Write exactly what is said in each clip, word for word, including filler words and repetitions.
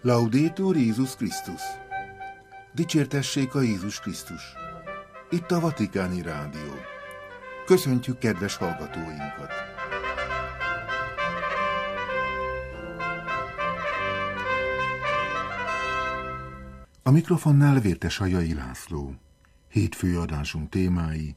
Laudetur Jézus Krisztus! Dicsértessék a Jézus Krisztus! Itt a Vatikáni Rádió. Köszöntjük kedves hallgatóinkat! A mikrofonnál Vértes Ajai László. Hétfő adásunk témái: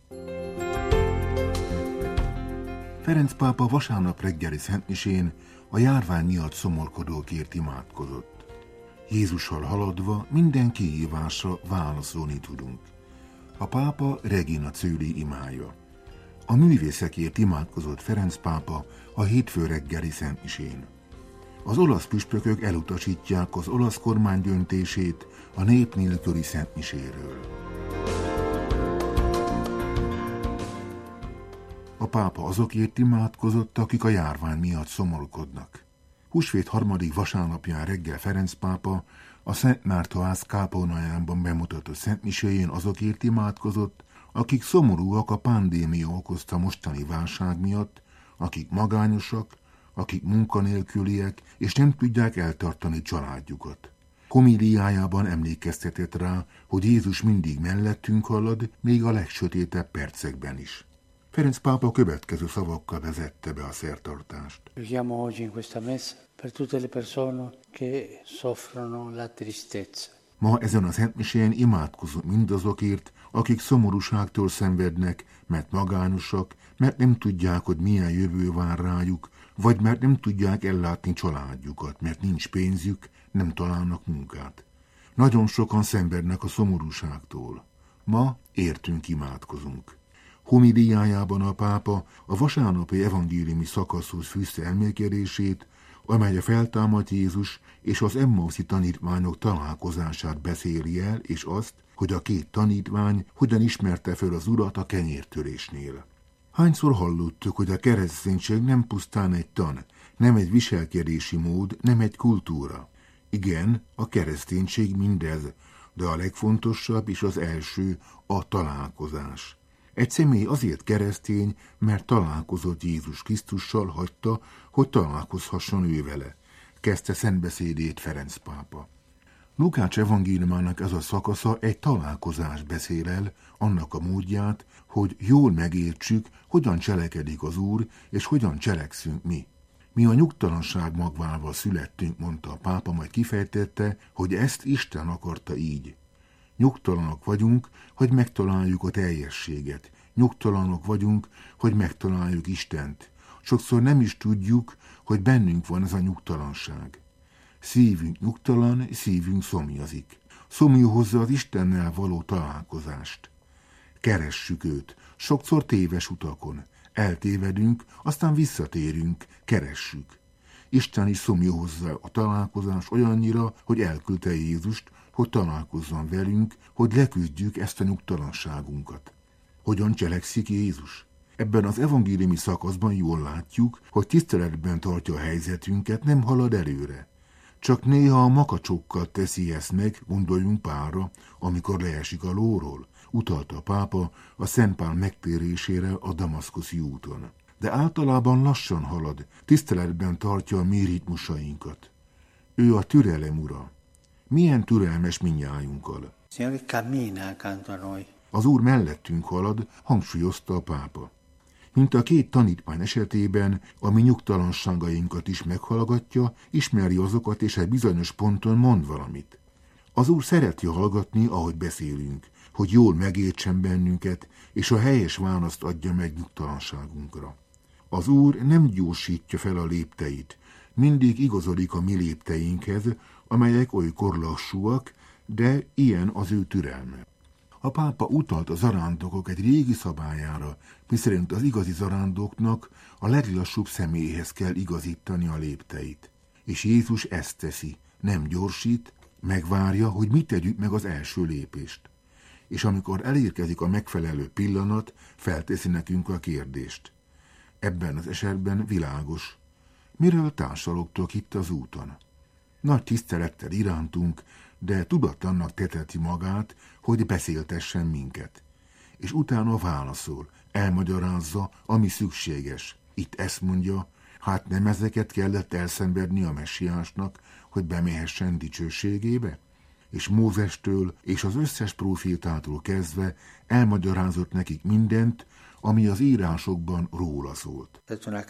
Ferenc pápa vasárnap reggeli szentmisén a járvány miatt szomorkodókért imádkozott. Jézussal haladva minden kihívásra válaszolni tudunk. A pápa Regina Coeli imája. A művészekért imádkozott Ferenc pápa a hétfő reggeli szentmisén. Az olasz püspökök elutasítják az olasz kormány döntését a nép nélküli szentmiséről. A pápa azokért imádkozott, akik a járvány miatt szomorkodnak. Húsvét harmadik vasárnapján reggel Ferenc pápa a Szent Márta-ház kápolnájában bemutatott szentmiséjén azokért imádkozott, akik szomorúak a pandémia okozta mostani válság miatt, akik magányosak, akik munkanélküliek, és nem tudják eltartani családjukat. Homíliájában emlékeztetett rá, hogy Jézus mindig mellettünk halad, még a legsötétebb percekben is. Ferenc pápa a következő szavakkal vezette be a szertartást. Preghiamo oggi in questa messa per tutte le persone che soffrono la tristezza. Ma ezen a szentmisén imádkozunk mindazokért, akik szomorúságtól szenvednek, mert magányosak, mert nem tudják, hogy milyen jövő vár rájuk, vagy mert nem tudják ellátni családjukat, mert nincs pénzük, nem találnak munkát. Nagyon sokan szenvednek a szomorúságtól. Ma értünk imádkozunk. Homíliájában a pápa a vasárnapi evangéliumi szakaszhoz fűzte elmélkedését, amely a feltámadt Jézus és az emmauszi tanítványok találkozását beszéli el, és azt, hogy a két tanítvány hogyan ismerte föl az Urat a kenyértörésnél. Hányszor hallottuk, hogy a kereszténység nem pusztán egy tan, nem egy viselkedési mód, nem egy kultúra. Igen, a kereszténység mindez, de a legfontosabb és az első a találkozás. Egy személy azért keresztény, mert találkozott Jézus Krisztussal, hagyta, hogy találkozhasson ő vele. Kezdte szentbeszédét Ferenc pápa. Lukács evangéliumának ez a szakasza egy találkozás beszél el, annak a módját, hogy jól megértsük, hogyan cselekedik az Úr, és hogyan cselekszünk mi. Mi a nyugtalanság magvával születtünk, mondta a pápa, majd kifejtette, hogy ezt Isten akarta így. Nyugtalanok vagyunk, hogy megtaláljuk a teljességet. Nyugtalanok vagyunk, hogy megtaláljuk Istent. Sokszor nem is tudjuk, hogy bennünk van ez a nyugtalanság. Szívünk nyugtalan, szívünk szomjazik. Szomjú hozza az Istennel való találkozást. Keressük őt, sokszor téves utakon. Eltévedünk, aztán visszatérünk, keressük. Isten is szomjú hozza a találkozás olyannyira, hogy elküldte Jézust, hogy találkozzon velünk, hogy leküzdjük ezt a nyugtalanságunkat. Hogyan cselekszik Jézus? Ebben az evangéliumi szakaszban jól látjuk, hogy tiszteletben tartja a helyzetünket, nem halad előre. Csak néha a makacsokkal teszi ezt meg, gondoljunk Pálra, amikor leesik a lóról, utalta a pápa a Szent Pál megtérésére a damaszkuszi úton. De általában lassan halad, tiszteletben tartja a mi ritmusainkat. Ő a türelem ura. Milyen türelmes mindnyájunkkal. Az Úr mellettünk halad, hangsúlyozta a pápa. Mint a két tanítvány esetében, a mi nyugtalanságainkat is meghallgatja, ismeri azokat, és egy bizonyos ponton mond valamit. Az Úr szereti hallgatni, ahogy beszélünk, hogy jól megértsen bennünket, és a helyes választ adja meg nyugtalanságunkra. Az Úr nem gyorsítja fel a lépteit, mindig igazodik a mi lépteinkhez, amelyek olykor lassúak, de ilyen az ő türelme. A pápa utalt a zarándokok egy régi szabályára, miszerint az igazi zarándoknak a leglassúbb személyhez kell igazítani a lépteit. És Jézus ezt teszi, nem gyorsít, megvárja, hogy mi tegyük meg az első lépést. És amikor elérkezik a megfelelő pillanat, felteszi nekünk a kérdést. Ebben az esetben világos. Miről társalogtok itt az úton? Nagy tisztelettel irántunk, de tudatlannak teteti magát, hogy beszéltessen minket. És utána válaszol, elmagyarázza, ami szükséges. Itt ezt mondja, hát nem ezeket kellett elszenvedni a messiásnak, hogy bemehessen dicsőségébe? És Mózestől és az összes prófétától kezdve elmagyarázott nekik mindent, ami az írásokban róla szólt.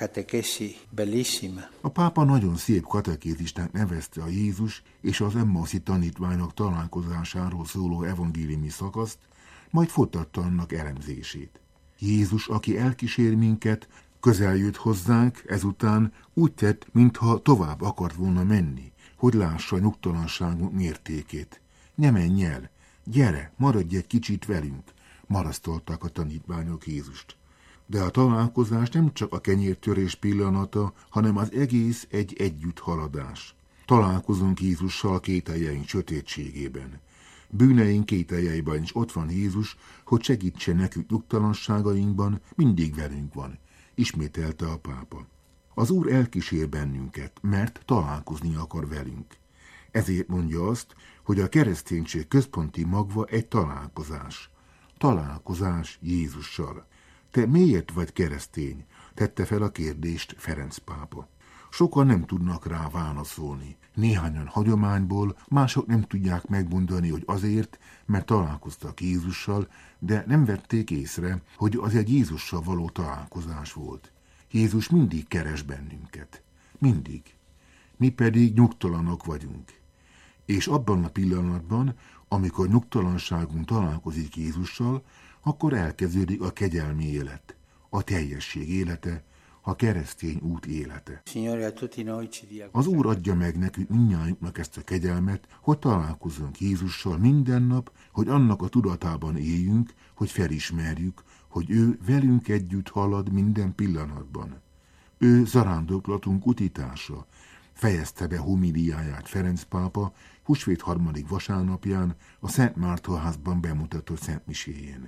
A pápa nagyon szép katekézisnek nevezte a Jézus és az Emmauszi tanítványok találkozásáról szóló evangéliumi szakaszt, majd folytatta annak elemzését. Jézus, aki elkísér minket, közel jött hozzánk, ezután úgy tett, mintha tovább akart volna menni, hogy lássa a nyugtalanságunk mértékét. Ne menj el, gyere, maradj egy kicsit velünk, marasztalták a tanítványok Jézust. De a találkozás nem csak a kenyértörés pillanata, hanem az egész egy együtthaladás. Találkozunk Jézussal kételjeink sötétségében. Bűneink kételjeiben is ott van Jézus, hogy segítsen nekünk nyugtalanságainkban, mindig velünk van, ismételte a pápa. Az Úr elkísér bennünket, mert találkozni akar velünk. Ezért mondja azt, hogy a kereszténység központi magva egy találkozás. Találkozás Jézussal. Te miért vagy keresztény? Tette fel a kérdést Ferenc pápa. Sokan nem tudnak rá válaszolni. Néhányan hagyományból, mások nem tudják megmondani, hogy azért, mert találkoztak Jézussal, de nem vették észre, hogy az egy Jézussal való találkozás volt. Jézus mindig keres bennünket. Mindig. Mi pedig nyugtalanok vagyunk. És abban a pillanatban, amikor nyugtalanságunk találkozik Jézussal, akkor elkezdődik a kegyelmi élet, a teljesség élete, a keresztény út élete. Az Úr adja meg nekünk mindnyájunknak ezt a kegyelmet, hogy találkozzunk Jézussal minden nap, hogy annak a tudatában éljünk, hogy felismerjük, hogy ő velünk együtt halad minden pillanatban. Ő zarándoklatunk utitársa, fejezte be homiliáját Ferenc pápa húsvét harmadik vasárnapján a Szent Márton házban bemutatott szentmiséjén.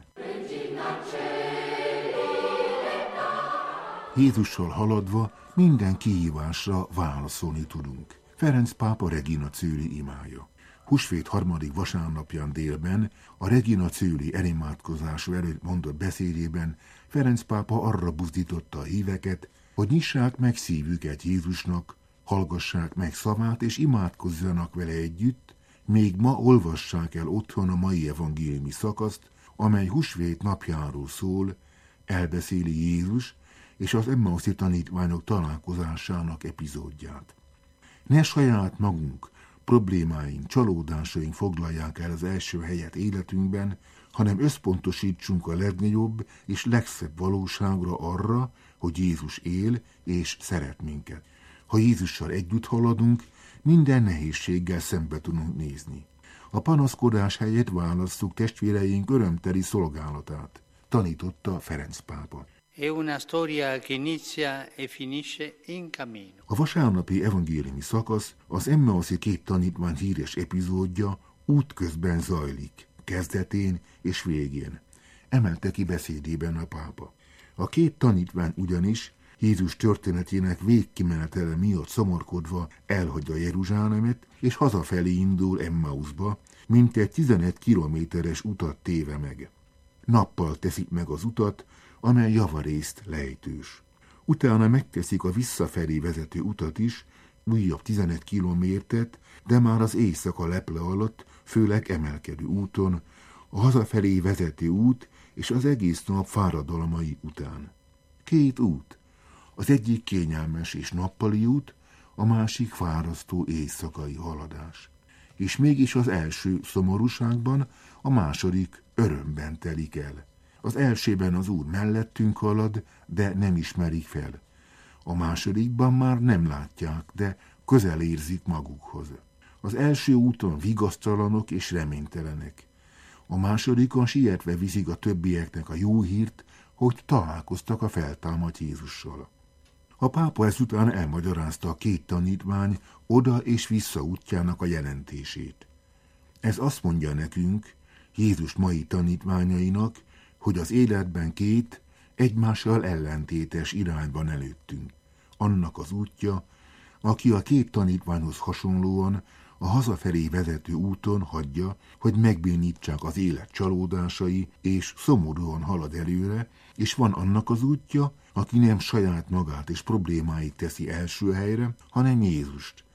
Jézussal haladva minden kihívásra válaszolni tudunk. Ferenc pápa Regina Coeli imája. Húsvét harmadik vasárnapján délben a Regina Coeli elimádkozása előtt mondott beszédében Ferenc pápa arra buzdította a híveket, hogy nyissák meg szívüket Jézusnak, hallgassák meg szavát és imádkozzanak vele együtt, még ma olvassák el otthon a mai evangéliumi szakaszt, amely húsvét napjáról szól, elbeszéli Jézus és az Emmauszi tanítványok találkozásának epizódját. Ne saját magunk, problémáink, csalódásaink foglalják el az első helyet életünkben, hanem összpontosítsunk a legnagyobb és legszebb valóságra, arra, hogy Jézus él és szeret minket. Ha Jézussal együtt haladunk, minden nehézséggel szembe tudunk nézni. A panaszkodás helyett válasszuk testvéreink örömteli szolgálatát, tanította Ferenc pápa. A vasárnapi evangéliumi szakasz az Emmauszi két tanítvány híres epizódja útközben zajlik, kezdetén és végén. Emelte ki beszédében a pápa. A két tanítvány ugyanis Jézus történetének végkimenetele miatt szomorkodva elhagyja Jeruzsálemet, és hazafelé indul Emmausba, mintegy tizenegy kilométeres utat téve meg. Nappal teszik meg az utat, amely javarészt lejtős. Utána megteszik a visszafelé vezető utat is, újabb tizenegy kilométert, de már az éjszaka leple alatt, főleg emelkedő úton, a hazafelé vezető út és az egész nap fáradalmai után. Két út. Az egyik kényelmes és nappali út, a másik fárasztó éjszakai haladás. És mégis az első szomorúságban, a második örömben telik el. Az elsőben az Úr mellettünk halad, de nem ismerik fel. A másodikban már nem látják, de közel érzik magukhoz. Az első úton vigasztalanok és reménytelenek. A másodikon sietve viszik a többieknek a jó hírt, hogy találkoztak a feltámadt Jézussal. A pápa ezután elmagyarázta a két tanítvány oda és vissza útjának a jelentését. Ez azt mondja nekünk, Jézus mai tanítványainak, hogy az életben két, egymással ellentétes irányban előttünk. Annak az útja, aki a két tanítványhoz hasonlóan a hazafelé vezető úton hagyja, hogy megbénítsák az élet csalódásai, és szomorúan halad előre, és van annak az útja, aki nem saját magát és problémáit teszi első helyre, hanem Jézust,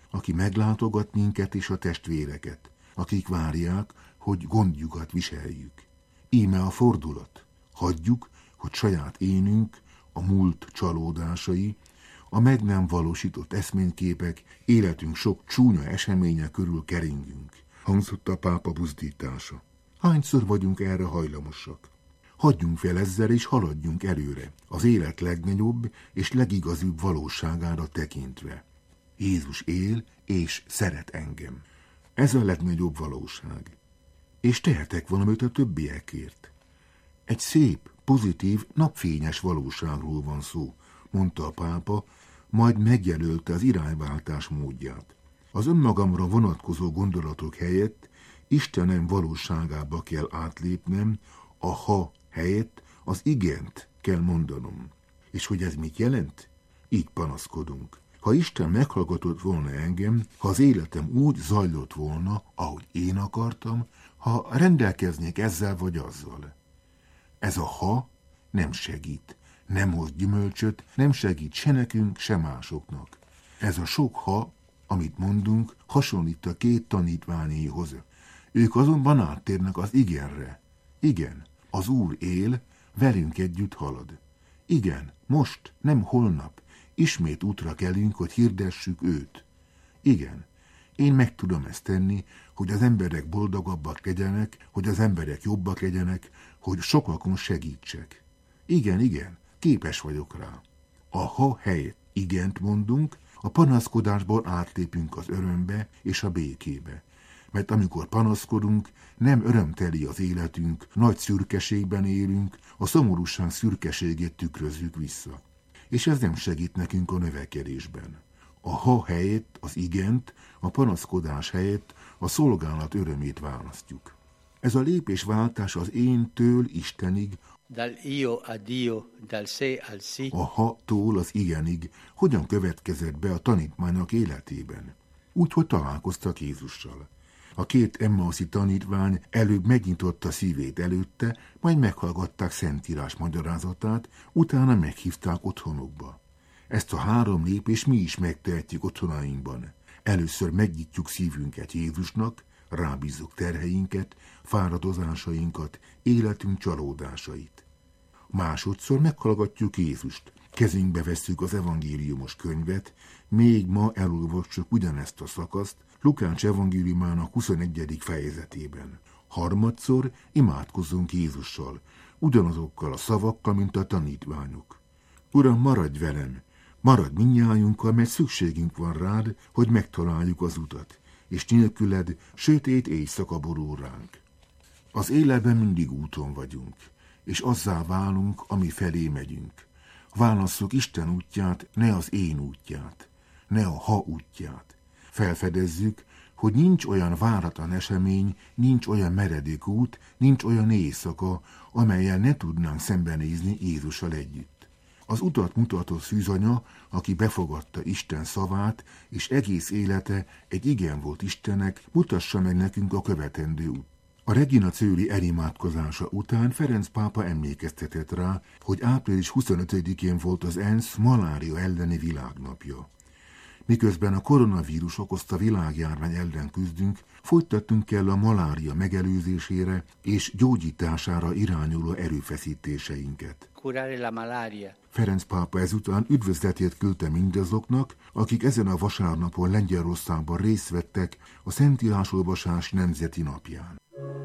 aki meglátogat minket és a testvéreket, akik várják, hogy gondjukat viseljük. Íme a fordulat. Hagyjuk, hogy saját énünk, a múlt csalódásai, a meg nem valósított eszményképek, életünk sok csúnya eseménye körül keringünk, hangzott a pápa buzdítása. Hányszor vagyunk erre hajlamosak? Hagyjunk fel ezzel és haladjunk előre, az élet legnagyobb és legigazibb valóságára tekintve. Jézus él és szeret engem. Ez a legnagyobb valóság. És tehetek valamit a többiekért. Egy szép, pozitív, napfényes valóságról van szó, mondta a pápa, majd megjelölte az irányváltás módját. Az önmagamra vonatkozó gondolatok helyett Istenem valóságába kell átlépnem, a ha helyett az igent kell mondanom. És hogy ez mit jelent? Így panaszkodunk. Ha Isten meghallgatott volna engem, ha az életem úgy zajlott volna, ahogy én akartam, ha rendelkeznék ezzel vagy azzal. Ez a ha nem segít, nem hoz gyümölcsöt, nem segít se nekünk, se másoknak. Ez a sok ha, amit mondunk, hasonlít a két tanítványéhoz. Ők azonban áttérnek az igenre. Igen, az Úr él, velünk együtt halad. Igen, most, nem holnap, ismét útra kelünk, hogy hirdessük őt. Igen, én meg tudom ezt tenni, hogy az emberek boldogabbak legyenek, hogy az emberek jobbak legyenek, hogy sokakon segítsek. Igen, igen, képes vagyok rá. A ha helyett igent mondunk, a panaszkodásból átlépünk az örömbe és a békébe. Mert amikor panaszkodunk, nem örömteli az életünk, nagy szürkeségben élünk, a szomorúság szürkeségét tükrözzük vissza. És ez nem segít nekünk a növekedésben. A ha helyett az igent, a panaszkodás helyett a szolgálat örömét választjuk. Ez a lépésváltás az éntől Istenig, dal io a Dio, dal sé al sí. A ha-tól az igenig hogyan következett be a tanítványok életében? Úgy, hogy találkoztak Jézussal. A két emmauszi tanítvány előbb megnyitotta szívét előtte, majd meghallgatták Szentírás magyarázatát, utána meghívták otthonukba. Ezt a három lépést mi is megtehetjük otthonainkban. Először megnyitjuk szívünket Jézusnak, rábízzuk terheinket, fáradozásainkat, életünk csalódásait. Másodszor meghallgatjuk Jézust, kezünkbe vesszük az evangéliumos könyvet, még ma elolvassuk ugyanezt a szakaszt Lukács evangéliumának huszonegyedik fejezetében. Harmadszor imádkozzunk Jézussal, ugyanazokkal a szavakkal, mint a tanítványok. Uram, maradj velem, maradj mindnyájunkkal, mert szükségünk van rád, hogy megtaláljuk az utat, és nélküled sötét éjszaka borul ránk. Az életben mindig úton vagyunk, és azzá válunk, ami felé megyünk. Válasszuk Isten útját, ne az én útját, ne a ha útját. Felfedezzük, hogy nincs olyan váratlan esemény, nincs olyan meredek út, nincs olyan éjszaka, amellyel ne tudnánk szembenézni Jézussal együtt. Az utat mutató szűzanya, aki befogadta Isten szavát, és egész élete egy igen volt Istennek, mutassa meg nekünk a követendő út. A Regina Coeli elimádkozása után Ferenc pápa emlékeztetett rá, hogy április huszonötödikén volt az ENSZ malária elleni világnapja. Miközben a koronavírus okozta világjárvány ellen küzdünk, folytattunk kell a malária megelőzésére és gyógyítására irányuló erőfeszítéseinket. Curare la malaria. Ferenc pápa ezután üdvözletét küldte mindazoknak, akik ezen a vasárnapon Lengyelországban részt vettek a Szentírásolvasás nemzeti napján.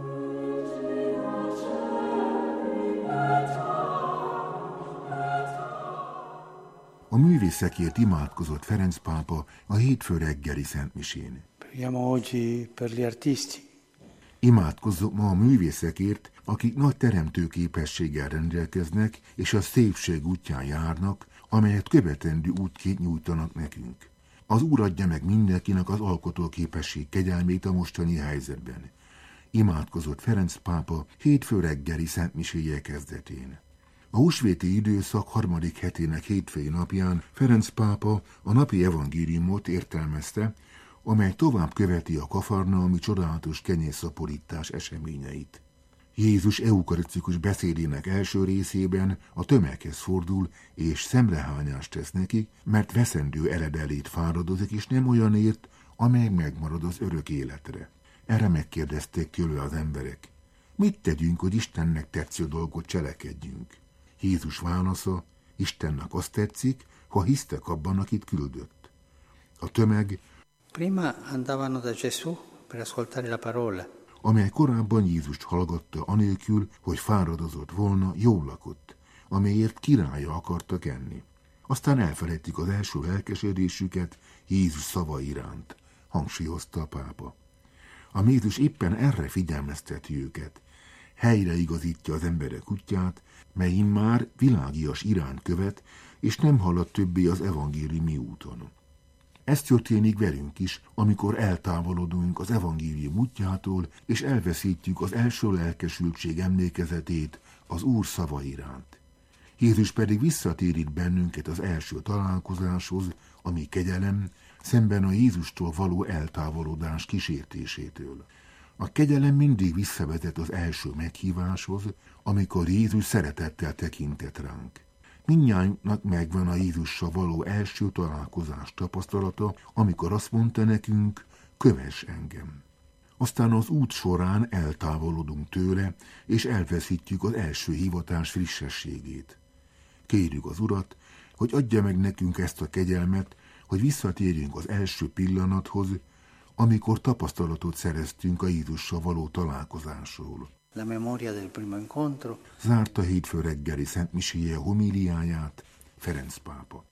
A művészekért imádkozott Ferenc pápa a hétfő reggeli szentmisén. Preghiamo oggi per gli artisti. Imádkozzunk ma a művészekért, akik nagy teremtő képességgel rendelkeznek, és a szépség útján járnak, amelyet követendő útként nyújtanak nekünk. Az Úr adja meg mindenkinek az alkotó képesség kegyelmét a mostani helyzetben. Imádkozott Ferenc pápa hétfő reggeli szentmiséje kezdetén. A húsvéti időszak harmadik hetének hétfői napján Ferenc pápa a napi evangéliumot értelmezte, amely tovább követi a kafarnaumi csodálatos kenyérszaporítás eseményeit. Jézus eukarisztikus beszédének első részében a tömeghez fordul és szemrehányást tesz nekik, mert veszendő eredelét fáradozik, és nem olyanért, amely megmarad az örök életre. Erre megkérdezték tőle az emberek: mit tegyünk, hogy Istennek tetsző dolgot cselekedjünk? Jézus válasza: Istennek azt tetszik, ha hisztek abban, akit küldött. A tömeg, prima andavano da Gesù per ascoltare la parola, amely korábban Jézust hallgatta anélkül, hogy fáradozott volna, jól lakott, amelyért királya akartak enni. Aztán elfelejtik az első lelkesedésüket Jézus szava iránt, hangsúlyozta a pápa. A Jézus éppen erre figyelmezteti őket. Helyreigazítja az emberek útját, mely immár világias irányt követ, és nem halad többé az evangéliumi úton. Ez történik velünk is, amikor eltávolodunk az evangélium útjától, és elveszítjük az első lelkesültség emlékezetét az Úr szava iránt. Jézus pedig visszatérít bennünket az első találkozáshoz, ami kegyelem, szemben a Jézustól való eltávolodás kísértésétől. A kegyelem mindig visszavezet az első meghíváshoz, amikor Jézus szeretettel tekintett ránk. Mindnyájunknak megvan a Jézussal való első találkozás tapasztalata, amikor azt mondta nekünk: kövess engem. Aztán az út során eltávolodunk tőle, és elveszítjük az első hivatás frissességét. Kérjük az Urat, hogy adja meg nekünk ezt a kegyelmet, hogy visszatérjünk az első pillanathoz, amikor tapasztalatot szereztünk a Jézussal való találkozásról. La memoria del primo incontro. Zárta hétfő reggeli szentmiséje homíliáját Ferenc pápa.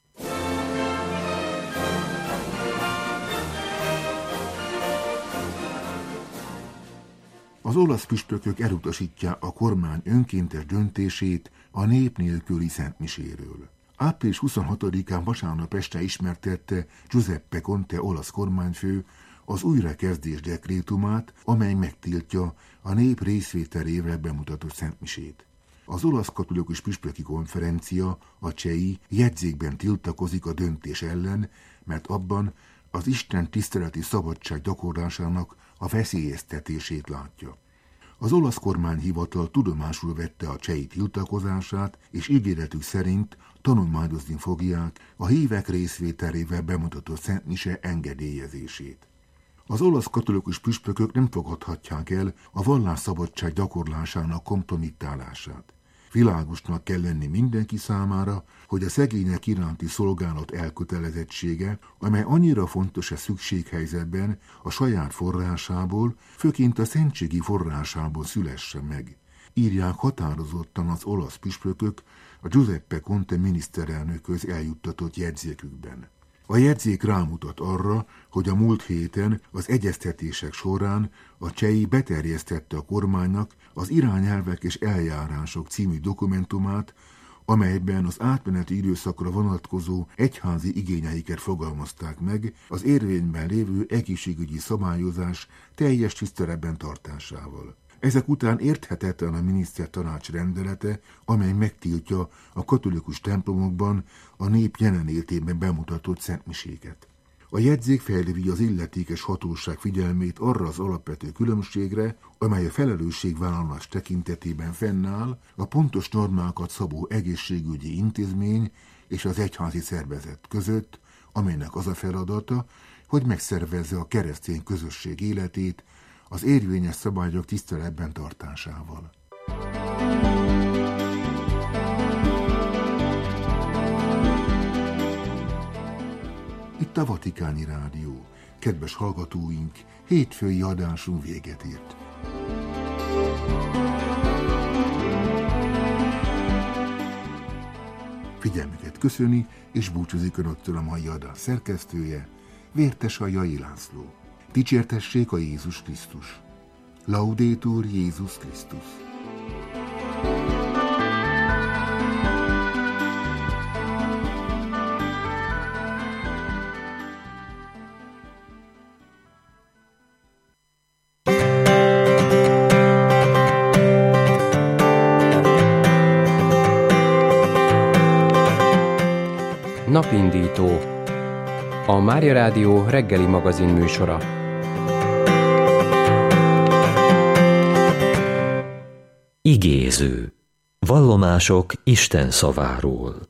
Az olasz püspökök elutasítják a kormány önkéntes döntését a nép nélküli szentmiséről. április huszonhatodikán vasárnap este ismertette Giuseppe Conte olasz kormányfő az újrakezdés dekrétumát, amely megtiltja a nép részvételével bemutatott szentmisét. Az olasz katolikus püspöki konferencia, a cei jegyzékben tiltakozik a döntés ellen, mert abban az Isten tiszteleti szabadság gyakorlásának a veszélyeztetését látja. Az olasz kormányhivatal tudomásul vette a cei tiltakozását, és ígéretük szerint tanulmányozni fogják a hívek részvételével bemutatott szentmise engedélyezését. Az olasz katolikus püspökök nem fogadhatják el a vallásszabadság gyakorlásának kompromittálását. Világosnak kell lenni mindenki számára, hogy a szegények iránti szolgálat elkötelezettsége, amely annyira fontos a szükséghelyzetben, a saját forrásából, főként a szentségi forrásából szülesse meg. Írják határozottan az olasz püspökök a Giuseppe Conte miniszterelnökhöz eljuttatott jegyzékükben. A jegyzék rámutat arra, hogy a múlt héten az egyeztetések során a cei beterjesztette a kormánynak az irányelvek és eljárások című dokumentumát, amelyben az átmeneti időszakra vonatkozó egyházi igényeiket fogalmazták meg az érvényben lévő egészségügyi szabályozás teljes tiszteletben tartásával. Ezek után érthetetlen a minisztertanács rendelete, amely megtiltja a katolikus templomokban a nép jelenlétében bemutatott szentmiséket. A jegyzék felhívi az illetékes hatóság figyelmét arra az alapvető különbségre, amely a felelősségvállalás tekintetében fennáll a pontos normákat szabó egészségügyi intézmény és az egyházi szervezet között, amelynek az a feladata, hogy megszervezze a keresztény közösség életét az érvényes szabályok tiszteletben tartásával. Itt a Vatikáni Rádió. Kedves hallgatóink, hétfői adásunk véget ért. Figyelmüket köszöni és búcsúzik Önöktől a mai adás szerkesztője, Vértes Aljai László. Dicsértessék a Jézus Krisztus. Laudetur Jézus Krisztus. Napindító. A Mária Rádió reggeli magazin műsora. Igéző. Vallomások Isten szaváról.